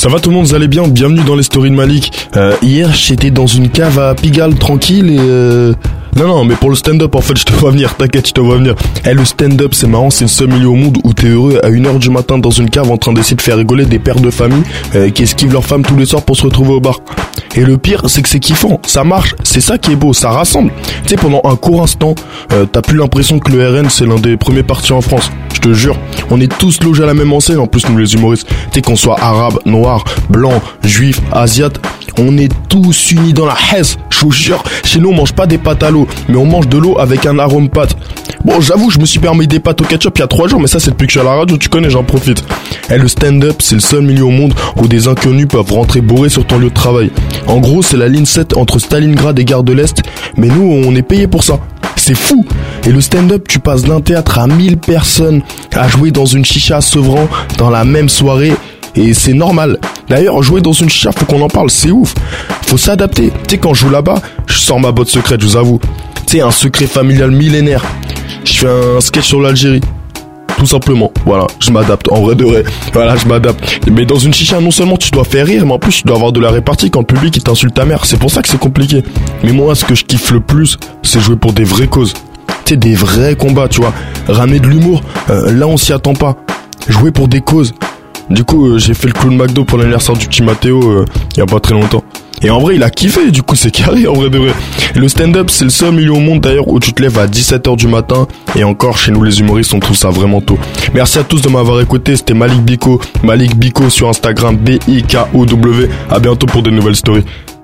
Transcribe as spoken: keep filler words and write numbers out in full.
Ça va tout le monde, vous allez bien? Bienvenue dans les stories de Malik. Euh, hier, j'étais dans une cave à Pigalle, tranquille et... Euh... Non, non, mais pour le stand-up, en fait, je te vois venir, t'inquiète, je te vois venir. Eh, le stand-up, c'est marrant, c'est le seul milieu au monde où t'es heureux à une heure du matin dans une cave en train d'essayer de faire rigoler des pères de famille euh, qui esquivent leurs femmes tous les soirs pour se retrouver au bar. Et le pire, c'est que c'est kiffant, ça marche, c'est ça qui est beau, ça rassemble. Tu sais, pendant un court instant, euh, t'as plus l'impression que le R N, c'est l'un des premiers partis en France. Je te jure, on est tous logés à la même enseigne, en plus, nous les humoristes. Tu sais, qu'on soit arabe, noir, blanc, juif, asiate, on est tous unis dans la haisse. Je vous jure, chez nous on mange pas des pâtes à l'eau, mais on mange de l'eau avec un arôme pâte. Bon, j'avoue, je me suis permis des pâtes au ketchup il y a trois jours, mais ça c'est depuis que je suis à la radio, tu connais, j'en profite. Et le stand-up, c'est le seul milieu au monde où des inconnus peuvent rentrer bourrés sur ton lieu de travail. En gros, c'est la ligne sept entre Stalingrad et Gare de l'Est, mais nous, on est payé pour ça. C'est fou. Et le stand-up, tu passes d'un théâtre à mille personnes à jouer dans une chicha à Sevran dans la même soirée. Et c'est normal. D'ailleurs, jouer dans une chicha, faut qu'on en parle, c'est ouf. Faut s'adapter. Tu sais, quand je joue là-bas, je sors ma botte secrète, je vous avoue. Tu sais, un secret familial millénaire. Je fais un sketch sur l'Algérie. Tout simplement. Voilà, je m'adapte. En vrai de vrai. Voilà, je m'adapte. Mais dans une chicha, non seulement tu dois faire rire, mais en plus tu dois avoir de la répartie quand le public il t'insulte ta mère. C'est pour ça que c'est compliqué. Mais moi, ce que je kiffe le plus, c'est jouer pour des vraies causes. Tu sais, des vrais combats, tu vois. Ramener de l'humour, euh, là on s'y attend pas. Jouer pour des causes. Du coup, euh, j'ai fait le clown McDo pour l'anniversaire du petit Mathéo euh, il y a pas très longtemps. Et en vrai, il a kiffé, du coup, c'est carré, en vrai de vrai. Et le stand-up, c'est le seul milieu au monde, d'ailleurs, où tu te lèves à dix-sept heures du matin. Et encore, chez nous, les humoristes, on trouve ça vraiment tôt. Merci à tous de m'avoir écouté. C'était Malik Biko, Malik Biko sur Instagram, B I K O W. À bientôt pour de nouvelles stories.